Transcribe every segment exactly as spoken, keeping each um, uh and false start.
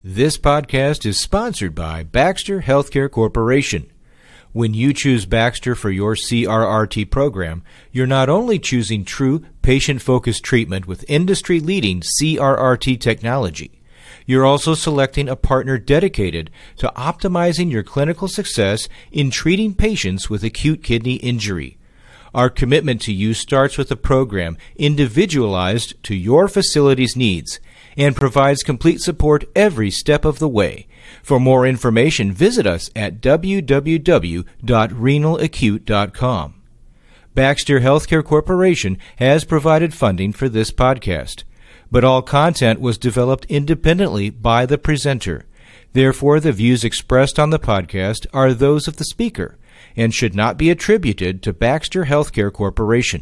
This podcast is sponsored by Baxter Healthcare Corporation. When you choose Baxter for your C R R T program, you're not only choosing true patient-focused treatment with industry-leading C R R T technology, you're also selecting a partner dedicated to optimizing your clinical success in treating patients with acute kidney injury. Our commitment to you starts with a program individualized to your facility's needs and provides complete support every step of the way. For more information, visit us at w w w dot renal acute dot com. Baxter Healthcare Corporation has provided funding for this podcast, but all content was developed independently by the presenter. Therefore, the views expressed on the podcast are those of the speaker and should not be attributed to Baxter Healthcare Corporation.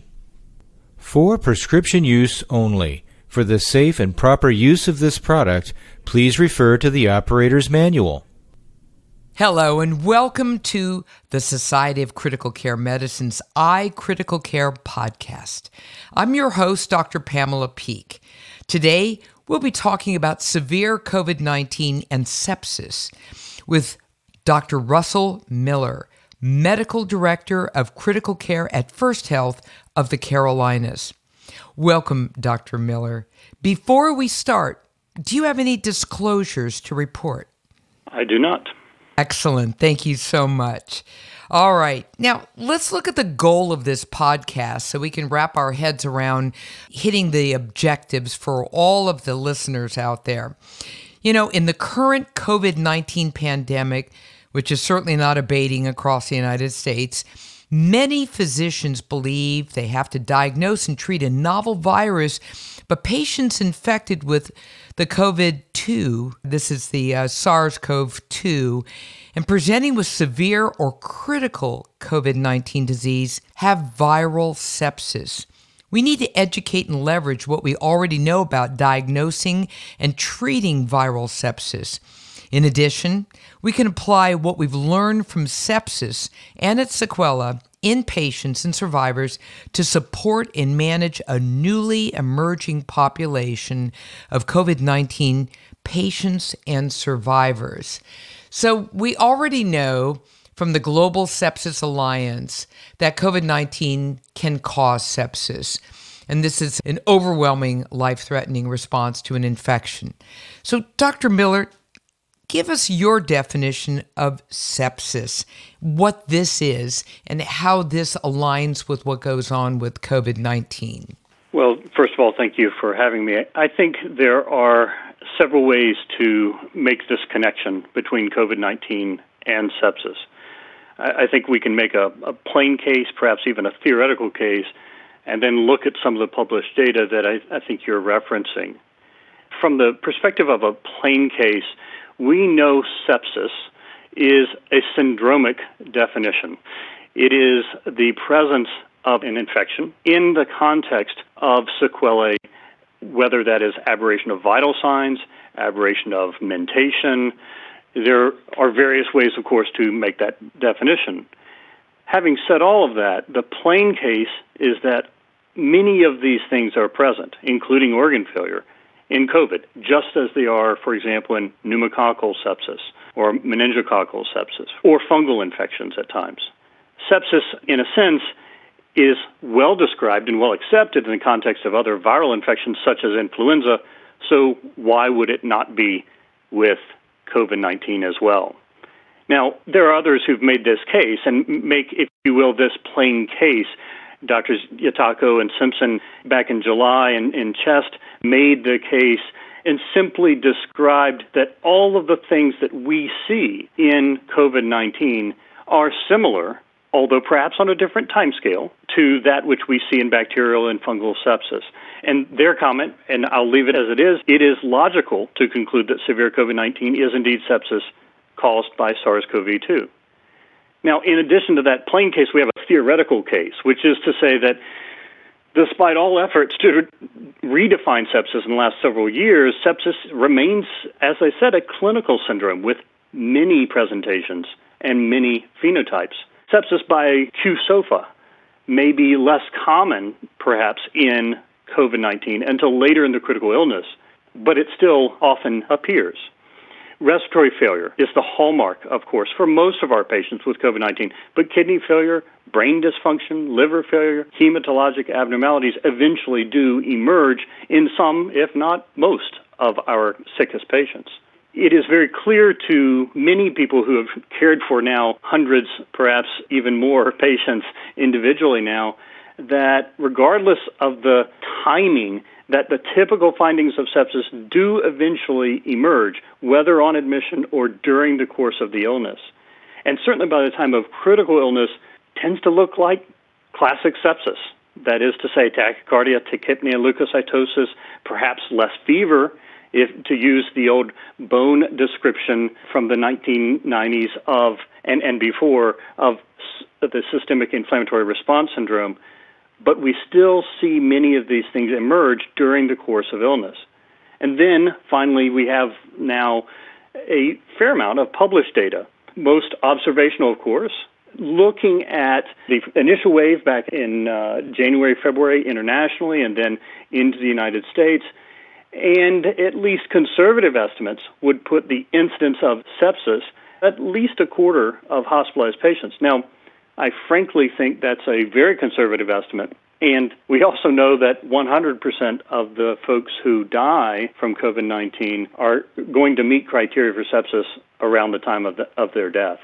For prescription use only. For the safe and proper use of this product, please refer to the operator's manual. Hello and welcome to the Society of Critical Care Medicine's iCritical Care podcast. I'm your host, Doctor Pamela Peeke. Today, we'll be talking about severe covid nineteen and sepsis with Doctor Russell Miller, Medical Director of Critical Care at First Health of the Carolinas. Welcome, Doctor Miller. Before we start, do you have any disclosures to report? I do not. Excellent. Thank you so much. All right. Now, let's look at the goal of this podcast so we can wrap our heads around hitting the objectives for all of the listeners out there. You know, in the current covid nineteen pandemic, which is certainly not abating across the United States, many physicians believe they have to diagnose and treat a novel virus, but patients infected with the COVID two, this is the uh, SARS-C o V two, and presenting with severe or critical covid nineteen disease have viral sepsis. We need to educate and leverage what we already know about diagnosing and treating viral sepsis. In addition, we can apply what we've learned from sepsis and its sequelae in patients and survivors to support and manage a newly emerging population of covid nineteen patients and survivors. So we already know from the Global Sepsis Alliance that covid nineteen can cause sepsis. And this is an overwhelming, life-threatening response to an infection. So, Doctor Miller, give us your definition of sepsis, what this is, and how this aligns with what goes on with covid nineteen. Well, first of all, thank you for having me. I think there are several ways to make this connection between covid nineteen and sepsis. I think we can make a, a plain case, perhaps even a theoretical case, and then look at some of the published data that I, I think you're referencing. From the perspective of a plain case, we know sepsis is a syndromic definition. It is the presence of an infection in the context of sequelae, whether that is aberration of vital signs, aberration of mentation. There are various ways, of course, to make that definition. Having said all of that, the plain case is that many of these things are present, including organ failure, in COVID, just as they are, for example, in pneumococcal sepsis or meningococcal sepsis or fungal infections at times. Sepsis, in a sense, is well described and well accepted in the context of other viral infections such as influenza, so why would it not be with covid nineteen as well? Now, there are others who've made this case and make, if you will, this plain case. Doctors Yatako and Simpson back in July in, in CHEST made the case and simply described that all of the things that we see in covid nineteen are similar, although perhaps on a different timescale, to that which we see in bacterial and fungal sepsis. And their comment, and I'll leave it as it is, it is logical to conclude that severe covid nineteen is indeed sepsis caused by SARS-C o V two. Now, in addition to that plain case, we have a theoretical case, which is to say that despite all efforts to redefine sepsis in the last several years, sepsis remains, as I said, a clinical syndrome with many presentations and many phenotypes. Sepsis by Q-SOFA may be less common, perhaps, in covid nineteen until later in the critical illness, but it still often appears. Respiratory failure is the hallmark, of course, for most of our patients with COVID nineteen, but kidney failure, brain dysfunction, liver failure, hematologic abnormalities eventually do emerge in some, if not most, of our sickest patients. It is very clear to many people who have cared for now hundreds, perhaps even more patients individually now, that regardless of the timing, that the typical findings of sepsis do eventually emerge, whether on admission or during the course of the illness. And certainly by the time of critical illness, tends to look like classic sepsis. That is to say, tachycardia, tachypnea, leukocytosis, perhaps less fever, if to use the old bone description from the nineteen nineties of and, and before of the systemic inflammatory response syndrome. But we still see many of these things emerge during the course of illness. And then, finally, we have now a fair amount of published data, most observational, of course, looking at the initial wave back in uh, January, February internationally, and then into the United States. And at least conservative estimates would put the incidence of sepsis at least a quarter of hospitalized patients. Now, I frankly think that's a very conservative estimate. And we also know that one hundred percent of the folks who die from COVID nineteen are going to meet criteria for sepsis around the time of, the, of their death.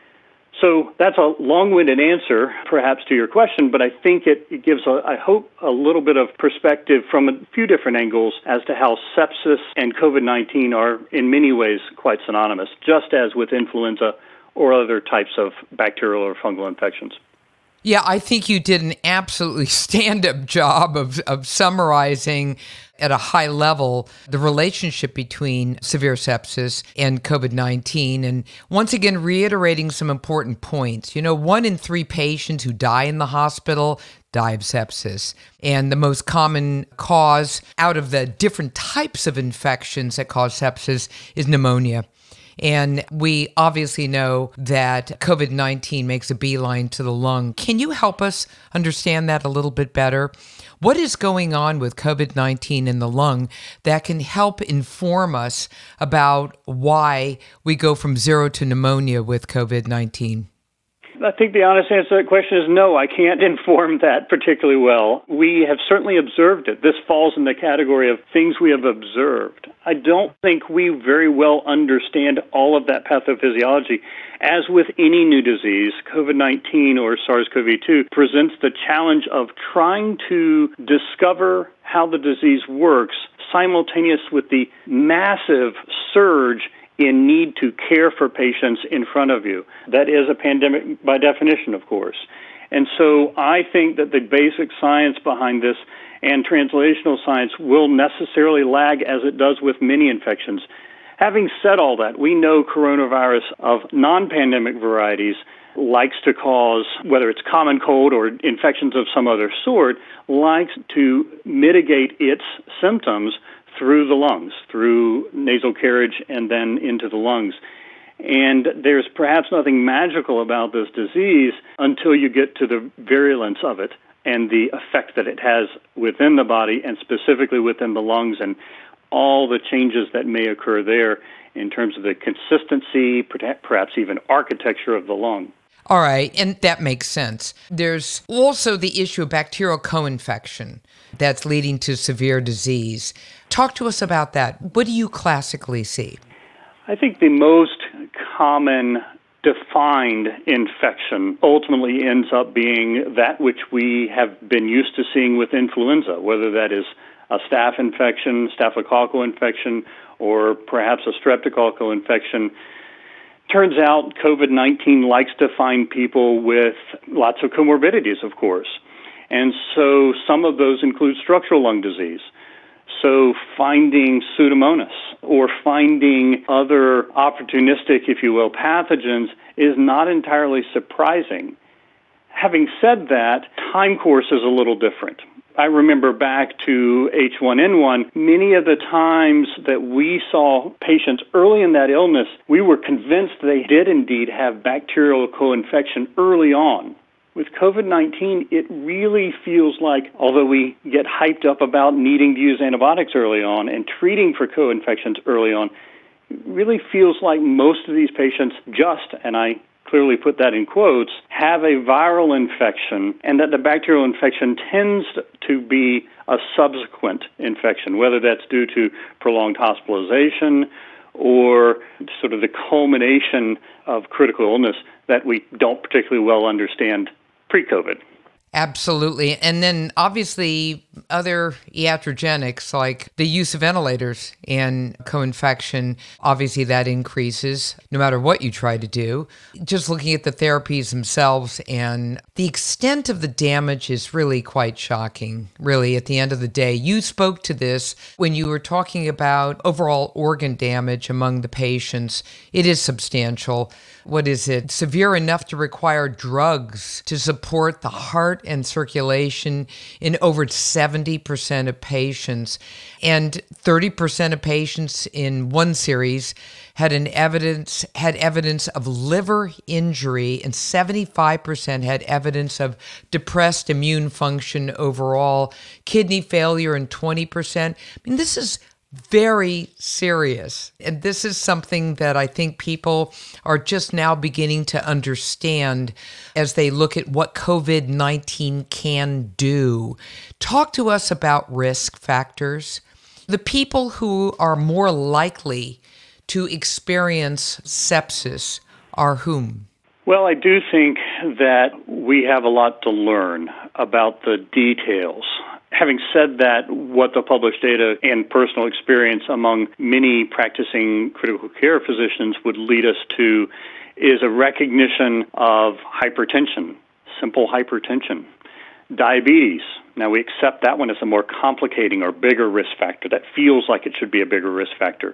So that's a long-winded answer, perhaps, to your question, but I think it, it gives, a, I hope, a little bit of perspective from a few different angles as to how sepsis and COVID nineteen are in many ways quite synonymous, just as with influenza or other types of bacterial or fungal infections. Yeah, I think you did an absolutely stand-up job of, of summarizing at a high level the relationship between severe sepsis and COVID nineteen. And once again, reiterating some important points. You know, one in three patients who die in the hospital die of sepsis. And the most common cause out of the different types of infections that cause sepsis is pneumonia. And we obviously know that COVID nineteen makes a beeline to the lung. Can you help us understand that a little bit better? What is going on with COVID nineteen in the lung that can help inform us about why we go from zero to pneumonia with COVID nineteen? I think the honest answer to that question is no, I can't inform that particularly well. We have certainly observed it. This falls in the category of things we have observed. I don't think we very well understand all of that pathophysiology. As with any new disease, COVID nineteen or SARS-C o V two presents the challenge of trying to discover how the disease works simultaneous with the massive surge in need to care for patients in front of you. That is a pandemic by definition, of course. And so I think that the basic science behind this and translational science will necessarily lag as it does with many infections. Having said all that, we know coronavirus of non-pandemic varieties likes to cause, whether it's common cold or infections of some other sort, likes to mitigate its symptoms through the lungs, through nasal carriage and then into the lungs. And there's perhaps nothing magical about this disease until you get to the virulence of it and the effect that it has within the body and specifically within the lungs and all the changes that may occur there in terms of the consistency, perhaps even architecture of the lung. All right, and that makes sense. There's also the issue of bacterial co-infection that's leading to severe disease. Talk to us about that. What do you classically see? I think the most common defined infection ultimately ends up being that which we have been used to seeing with influenza, whether that is a staph infection, staphylococcal infection, or perhaps a streptococcal infection. Turns out COVID nineteen likes to find people with lots of comorbidities, of course. And so some of those include structural lung disease. So finding Pseudomonas or finding other opportunistic, if you will, pathogens is not entirely surprising. Having said that, time course is a little different. I remember back to H one N one, many of the times that we saw patients early in that illness, we were convinced they did indeed have bacterial co-infection early on. With COVID nineteen, it really feels like, although we get hyped up about needing to use antibiotics early on and treating for co-infections early on, really feels like most of these patients just, and I clearly put that in quotes, have a viral infection, and that the bacterial infection tends to be a subsequent infection, whether that's due to prolonged hospitalization or sort of the culmination of critical illness that we don't particularly well understand pre-COVID. Absolutely. And then obviously other iatrogenics like the use of ventilators and co-infection, obviously that increases no matter what you try to do. Just looking at the therapies themselves, and the extent of the damage is really quite shocking, really, at the end of the day. You spoke to this when you were talking about overall organ damage among the patients. It is substantial. What is it? Severe enough to require drugs to support the heart and circulation in over seventy percent of patients. And thirty percent of patients in one series had an evidence had evidence of liver injury, and seventy-five percent had evidence of depressed immune function overall, kidney failure, and twenty percent. I mean, this is very serious. And this is something that I think people are just now beginning to understand as they look at what COVID nineteen can do. Talk to us about risk factors. The people who are more likely to experience sepsis are whom? Well, I do think that we have a lot to learn about the details. Having said that, what the published data and personal experience among many practicing critical care physicians would lead us to is a recognition of hypertension, simple hypertension, diabetes. Now, we accept that one as a more complicating or bigger risk factor. That feels like it should be a bigger risk factor.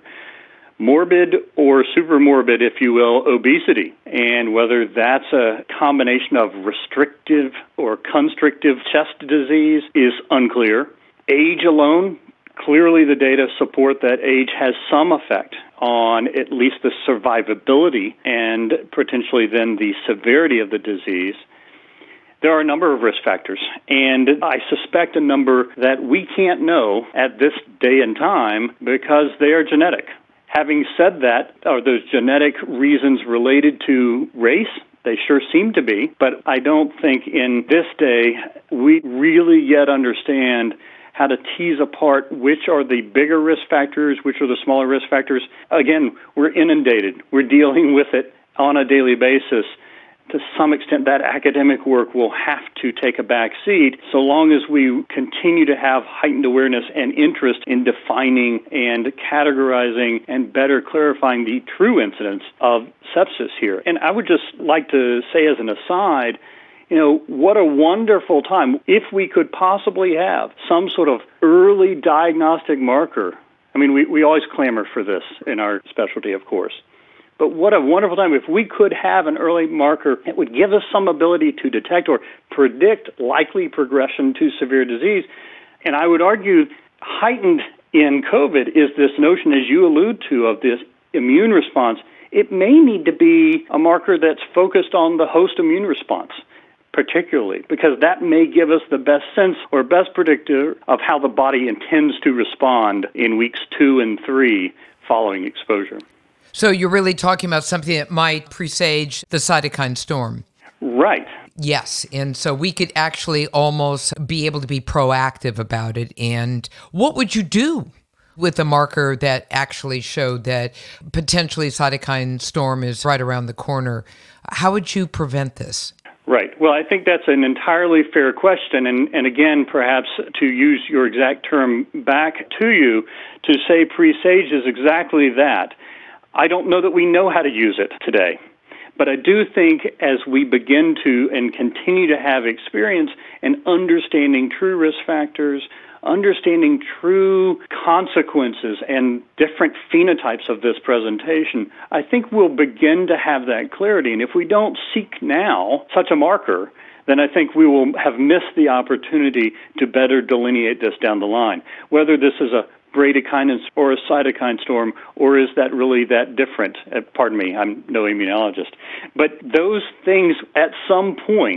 Morbid or supermorbid, if you will, obesity, and whether that's a combination of restrictive or constrictive chest disease is unclear. Age alone, clearly the data support that age has some effect on at least the survivability and potentially then the severity of the disease. There are a number of risk factors, and I suspect a number that we can't know at this day and time because they are genetic. Having said that, are those genetic reasons related to race? They sure seem to be, but I don't think in this day we really yet understand how to tease apart which are the bigger risk factors, which are the smaller risk factors. Again, we're inundated. We're dealing with it on a daily basis. To some extent, that academic work will have to take a back seat so long as we continue to have heightened awareness and interest in defining and categorizing and better clarifying the true incidence of sepsis here. And I would just like to say as an aside, you know, what a wonderful time if we could possibly have some sort of early diagnostic marker. I mean, we, we always clamor for this in our specialty, of course. But what a wonderful time if we could have an early marker that would give us some ability to detect or predict likely progression to severe disease. And I would argue heightened in COVID is this notion, as you allude to, of this immune response. It may need to be a marker that's focused on the host immune response, particularly, because that may give us the best sense or best predictor of how the body intends to respond in weeks two and three following exposure. So you're really talking about something that might presage the cytokine storm. Right. Yes. And so we could actually almost be able to be proactive about it. And what would you do with a marker that actually showed that potentially cytokine storm is right around the corner? How would you prevent this? Right. Well, I think that's an entirely fair question. And, and again, perhaps to use your exact term back to you, to say presage is exactly that. I don't know that we know how to use it today, but I do think as we begin to and continue to have experience in understanding true risk factors, understanding true consequences and different phenotypes of this presentation, I think we'll begin to have that clarity. And if we don't seek now such a marker, then I think we will have missed the opportunity to better delineate this down the line. Whether this is a bradykinin or a cytokine storm, or is that really that different? Uh, pardon me, I'm no immunologist. But those things at some point,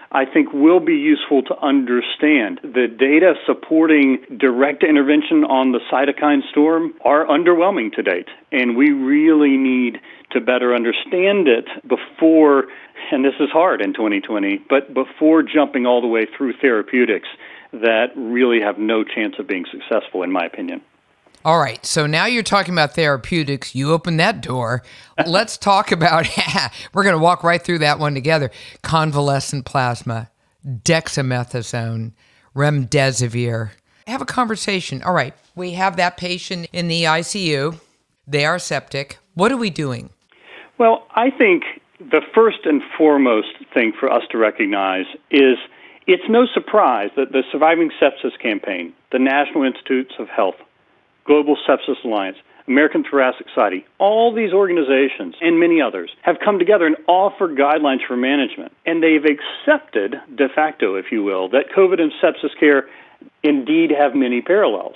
I think will be useful to understand. The data supporting direct intervention on the cytokine storm are underwhelming to date, and we really need to better understand it before, and this is hard in twenty twenty, but before jumping all the way through therapeutics that really have no chance of being successful, in my opinion. All right, so now you're talking about therapeutics. You opened that door. Let's talk about, we're going to walk right through that one together. Convalescent plasma, dexamethasone, remdesivir. Have a conversation. All right, we have that patient in the I C U. They are septic. What are we doing? Well, I think the first and foremost thing for us to recognize is it's no surprise that the Surviving Sepsis Campaign, the National Institutes of Health, Global Sepsis Alliance, American Thoracic Society, all these organizations and many others have come together and offered guidelines for management. And they've accepted, de facto, if you will, that COVID and sepsis care indeed have many parallels.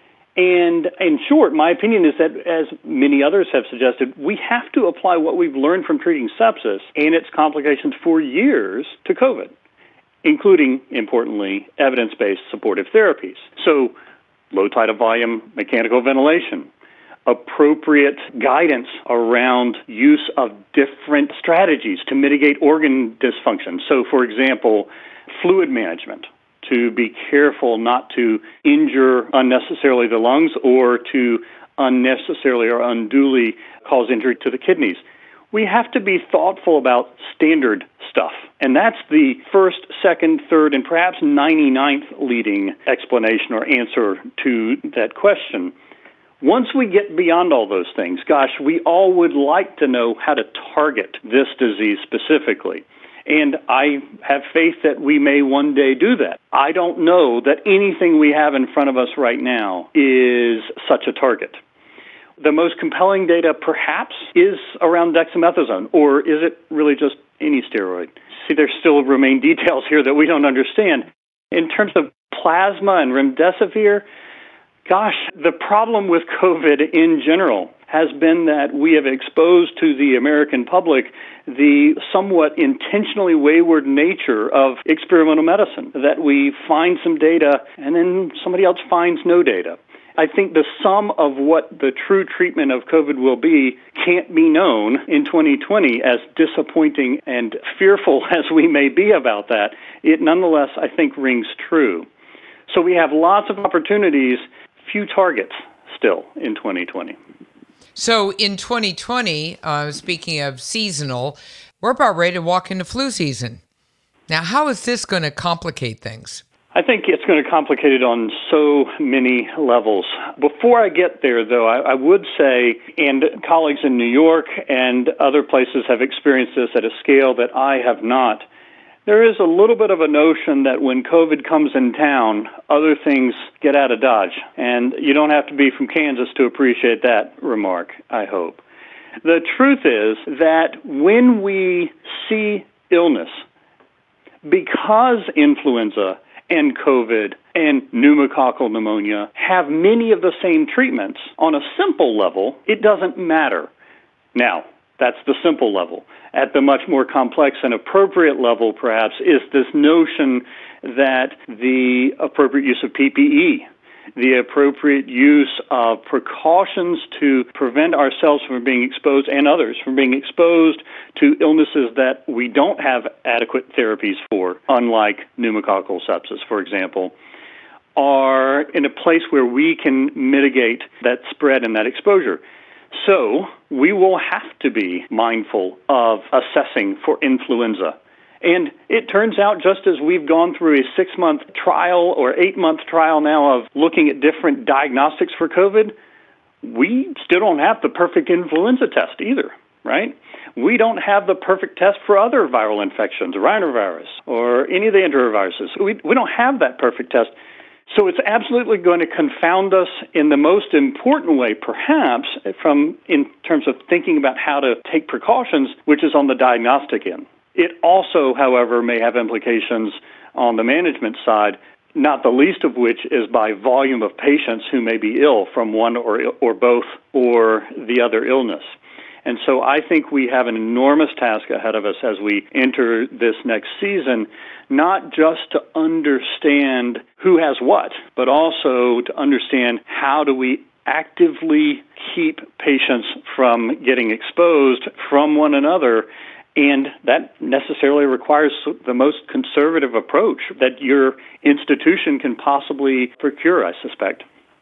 And in short, my opinion is that, as many others have suggested, we have to apply what we've learned from treating sepsis and its complications for years to COVID, including, importantly, evidence-based supportive therapies. So, low tidal volume mechanical ventilation, appropriate guidance around use of different strategies to mitigate organ dysfunction. So, for example, fluid management, to be careful not to injure unnecessarily the lungs or to unnecessarily or unduly cause injury to the kidneys. We have to be thoughtful about standard stuff. And that's the first, second, third, and perhaps ninety-ninth leading explanation or answer to that question. Once we get beyond all those things, gosh, we all would like to know how to target this disease specifically. And I have faith that we may one day do that. I don't know that anything we have in front of us right now is such a target. The most compelling data, perhaps, is around dexamethasone, or is it really just any steroid? See, there still remain details here that we don't understand. In terms of plasma and remdesivir, gosh, the problem with COVID in general has been that we have exposed to the American public the somewhat intentionally wayward nature of experimental medicine, that we find some data and then somebody else finds no data. I think the sum of what the true treatment of COVID will be can't be known in twenty twenty, as disappointing and fearful as we may be about that. It nonetheless, I think, rings true. So we have lots of opportunities, few targets still in twenty twenty. So in twenty twenty, uh, speaking of seasonal, we're about ready to walk into flu season. Now, how is this going to complicate things? I think it's going to complicate it on so many levels. Before I get there, though, I, I would say, and colleagues in New York and other places have experienced this at a scale that I have not, there is a little bit of a notion that when COVID comes in town, other things get out of Dodge. And you don't have to be from Kansas to appreciate that remark, I hope. The truth is that when we see illness, because influenza and COVID and pneumococcal pneumonia have many of the same treatments, on a simple level, it doesn't matter. Now, that's the simple level. At the much more complex and appropriate level, perhaps, is this notion that the appropriate use of P P E, the appropriate use of precautions to prevent ourselves from being exposed and others from being exposed to illnesses that we don't have adequate therapies for, unlike pneumococcal sepsis, for example, are in a place where we can mitigate that spread and that exposure. So we will have to be mindful of assessing for influenza. And it turns out, just as we've gone through a six-month trial or eight-month trial now of looking at different diagnostics for COVID, we still don't have the perfect influenza test either, right? We don't have the perfect test for other viral infections, rhinovirus, or any of the enteroviruses. We, we don't have that perfect test. So it's absolutely going to confound us in the most important way, perhaps, from in terms of thinking about how to take precautions, which is on the diagnostic end. It also, however, may have implications on the management side, not the least of which is by volume of patients who may be ill from one or or both or the other illness. And so I think we have an enormous task ahead of us as we enter this next season, not just to understand who has what, but also to understand how do we actively keep patients from getting exposed from one another. And that necessarily requires the most conservative approach that your institution can possibly procure, I suspect.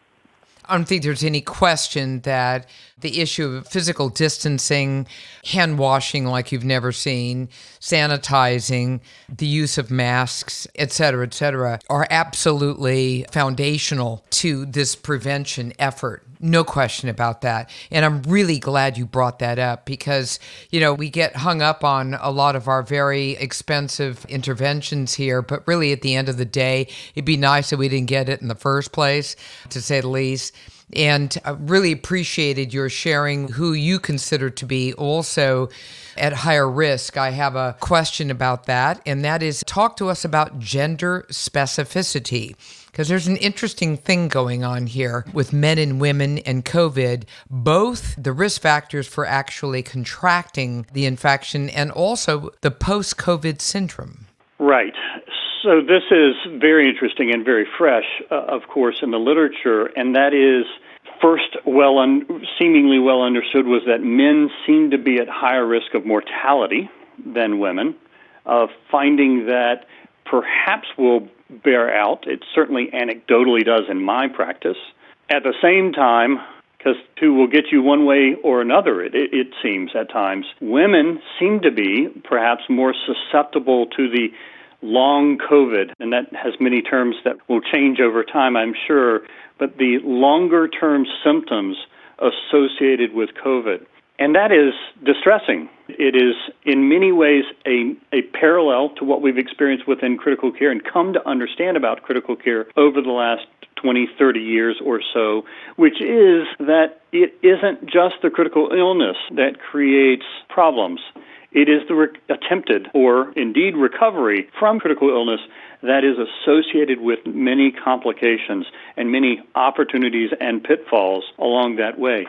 I don't think there's any question that the issue of physical distancing, hand washing like you've never seen, sanitizing, the use of masks, et cetera, et cetera, are absolutely foundational to this prevention effort. No question about that. And I'm really glad you brought that up because, you know, we get hung up on a lot of our very expensive interventions here, but really at the end of the day, it'd be nice that we didn't get it in the first place, to say the least. And I really appreciated your sharing who you consider to be also at higher risk. I have a question about that, and that is talk to us about gender specificity. Because there's an interesting thing going on here with men and women and COVID, both the risk factors for actually contracting the infection and also the post-COVID syndrome. Right. So this is very interesting and very fresh, uh, of course, in the literature, and that is first well, un- seemingly well understood was that men seem to be at higher risk of mortality than women, of finding that perhaps will bear out. It certainly anecdotally does in my practice. At the same time, because two will get you one way or another, it, it seems at times, women seem to be perhaps more susceptible to the long COVID, and that has many terms that will change over time, I'm sure, but the longer-term symptoms associated with COVID. And that is distressing. It is in many ways a, a parallel to what we've experienced within critical care and come to understand about critical care over the last twenty, thirty years or so, which is that it isn't just the critical illness that creates problems. It is the re- attempted or indeed recovery from critical illness that is associated with many complications and many opportunities and pitfalls along that way.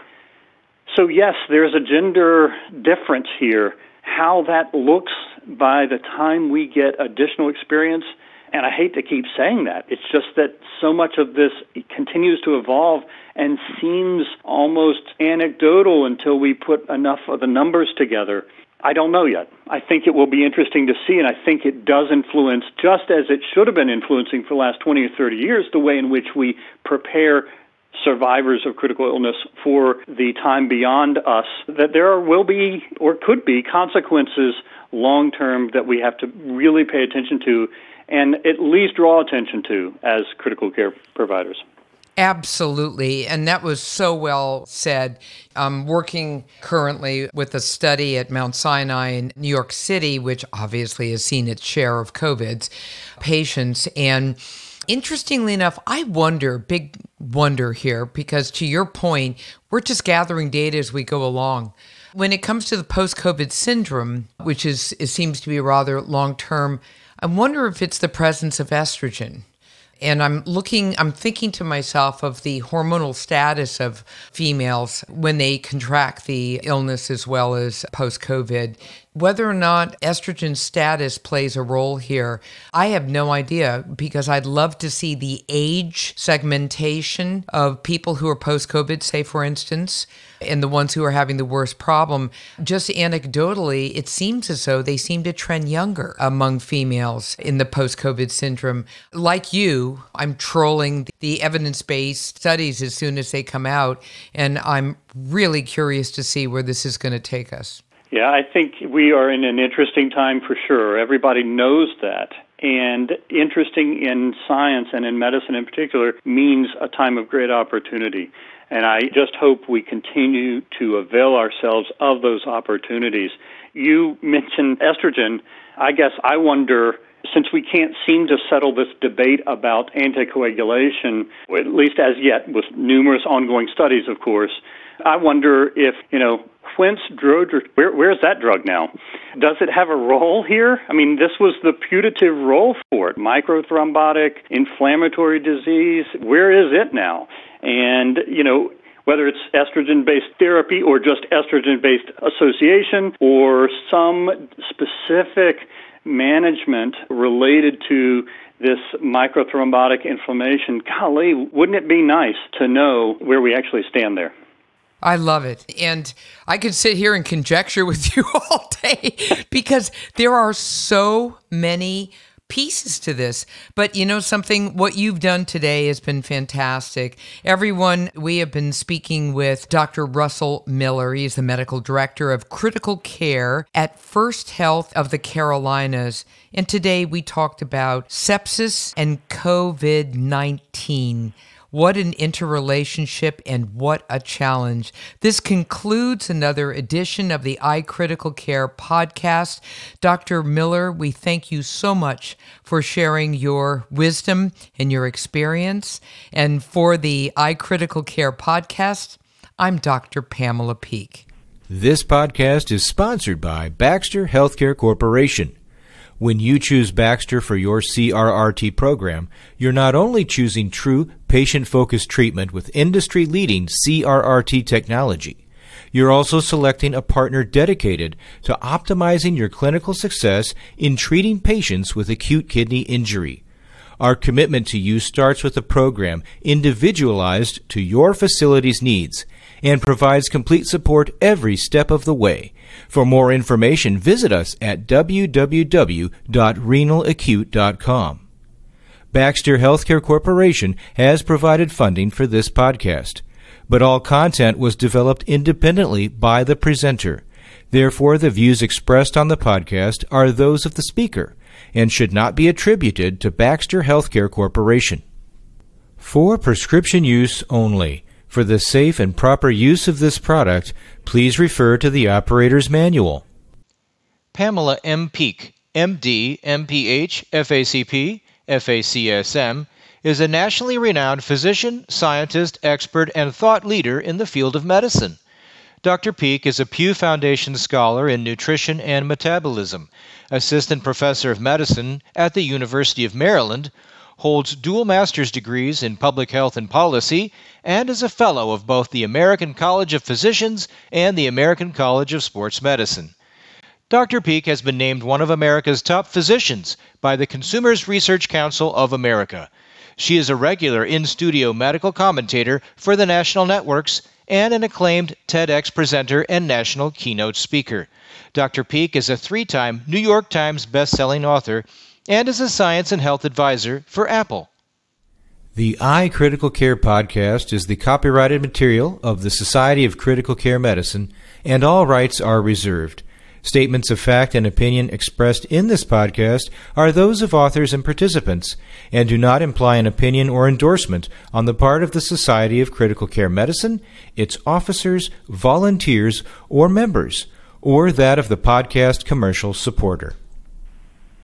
So yes, there's a gender difference here. How that looks by the time we get additional experience, and I hate to keep saying that, it's just that so much of this continues to evolve and seems almost anecdotal until we put enough of the numbers together. I don't know yet. I think it will be interesting to see, and I think it does influence, just as it should have been influencing for the last twenty or thirty years, the way in which we prepare survivors of critical illness for the time beyond us, that there will be or could be consequences long-term that we have to really pay attention to and at least draw attention to as critical care providers. Absolutely. And that was so well said. I'm working currently with a study at Mount Sinai in New York City, which obviously has seen its share of COVID's patients. And interestingly enough, I wonder, big wonder here, because to your point, we're just gathering data as we go along. When it comes to the post-COVID syndrome, which is it seems to be rather long-term, I wonder if it's the presence of estrogen. And I'm looking, I'm thinking to myself of the hormonal status of females when they contract the illness as well as post-COVID. Whether or not estrogen status plays a role here, I have no idea, because I'd love to see the age segmentation of people who are post-COVID, say, for instance, and the ones who are having the worst problem. Just anecdotally, it seems as though they seem to trend younger among females in the post-COVID syndrome. Like you, I'm trolling the evidence-based studies as soon as they come out, and I'm really curious to see where this is going to take us. Yeah, I think we are in an interesting time for sure. Everybody knows that. And interesting in science and in medicine in particular means a time of great opportunity. And I just hope we continue to avail ourselves of those opportunities. You mentioned estrogen. I guess I wonder, since we can't seem to settle this debate about anticoagulation, at least as yet, with numerous ongoing studies, of course, I wonder if, you know, whence drug, where, where's that drug now? Does it have a role here? I mean, this was the putative role for it, microthrombotic, inflammatory disease. Where is it now? And, you know, whether it's estrogen-based therapy or just estrogen-based association or some specific management related to this microthrombotic inflammation, golly, wouldn't it be nice to know where we actually stand there? I love it. And I could sit here and conjecture with you all day because there are so many pieces to this. But you know something? What you've done today has been fantastic. Everyone, we have been speaking with Doctor Russell Miller. He's the medical director of critical care at First Health of the Carolinas. And today we talked about sepsis and COVID nineteen. What an interrelationship and what a challenge. This concludes another edition of the iCritical Care podcast. Doctor Miller, we thank you so much for sharing your wisdom and your experience. And for the iCritical Care podcast, I'm Doctor Pamela Peeke. This podcast is sponsored by Baxter Healthcare Corporation. When you choose Baxter for your C R R T program, you're not only choosing true patient-focused treatment with industry-leading C R R T technology, you're also selecting a partner dedicated to optimizing your clinical success in treating patients with acute kidney injury. Our commitment to you starts with a program individualized to your facility's needs and provides complete support every step of the way. For more information, visit us at w w w dot renal acute dot com. Baxter Healthcare Corporation has provided funding for this podcast, but all content was developed independently by the presenter. Therefore, the views expressed on the podcast are those of the speaker and should not be attributed to Baxter Healthcare Corporation. For prescription use only. For the safe and proper use of this product, please refer to the operator's manual. Pamela M. Peeke, M D, M P H, F A C P, F A C S M, is a nationally renowned physician, scientist, expert, and thought leader in the field of medicine. Doctor Peeke is a Pew Foundation Scholar in Nutrition and Metabolism, Assistant Professor of Medicine at the University of Maryland, holds dual master's degrees in public health and policy, and is a fellow of both the American College of Physicians and the American College of Sports Medicine. Doctor Peeke has been named one of America's top physicians by the Consumers Research Council of America. She is a regular in-studio medical commentator for the national networks and an acclaimed TEDx presenter and national keynote speaker. Doctor Peeke is a three-time New York Times best-selling author and is a science and health advisor for Apple. The iCritical Care podcast is the copyrighted material of the Society of Critical Care Medicine, and all rights are reserved. Statements of fact and opinion expressed in this podcast are those of authors and participants, and do not imply an opinion or endorsement on the part of the Society of Critical Care Medicine, its officers, volunteers, or members, or that of the podcast commercial supporter.